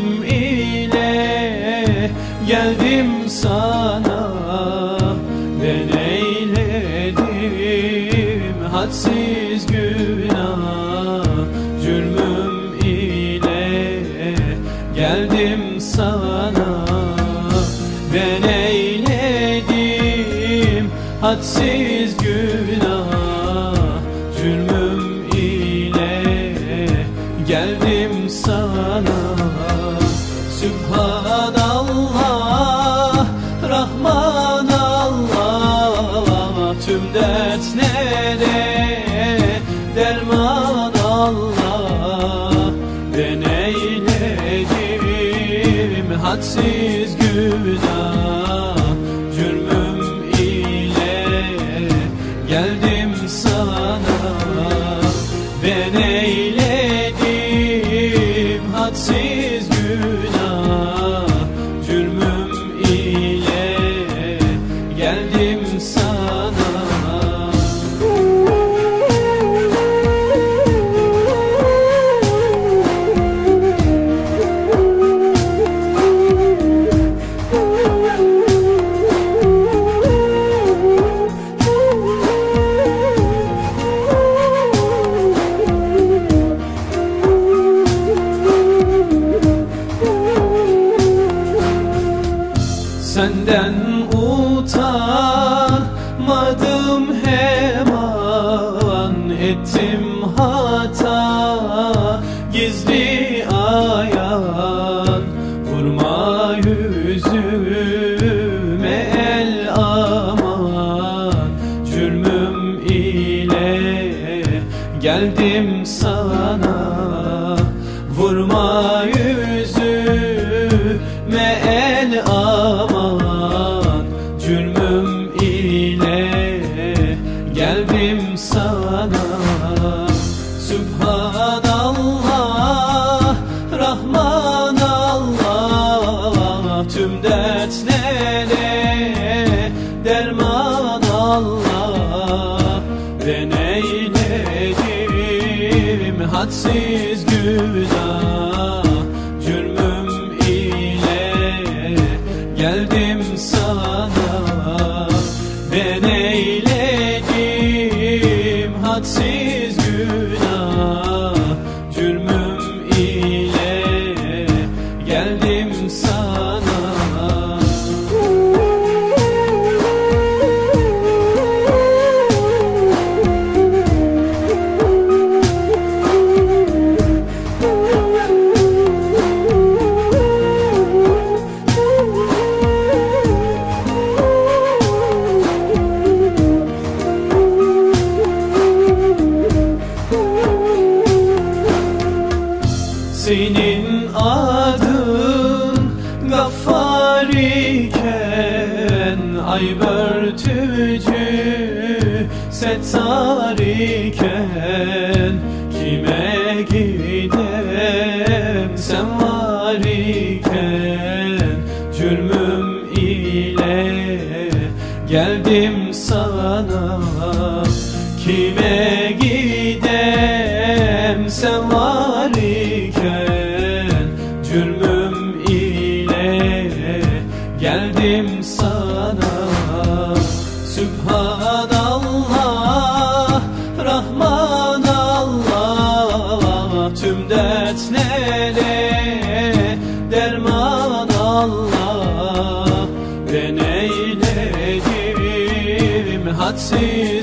ile geldim sana. Ben eyledim hadsiz günah, cürmüm ile geldim sana. Ben eyledim hadsiz günah, cürmüm ile geldim sana. Sübhanallah, Rahman Allah, tüm dertlere derman Allah. Ben eyledim hadsiz günah, cürmüm ile geldim sana. Ben eyledim hadsiz günah, cürmüm ile geldim sana. Senden utanmadım hem an, ettim hata gizli ayan. Vurma yüzüme el aman, cürmüm ile geldim sana. Vurma yüzüme el aman, cürmüm ile geldim sana. Sübhanallah, Rahman Allah, tüm dertlere derman Allah. Ben eyledim hadsiz günah, cürmüm ile geldim sana. Ben eyledim hadsiz günah, cürmüm ile geldim sana. Senin adın Gaffar iken, ayıp örtücü Settar iken, kime gidem sen var iken, cürmüm ile geldim sana. Kime gidem sen var iken, cürmüm ile geldim sana. Sübhanallah, Rahman Allah, tüm dertlere derman Allah. Ben eyledim hadsiz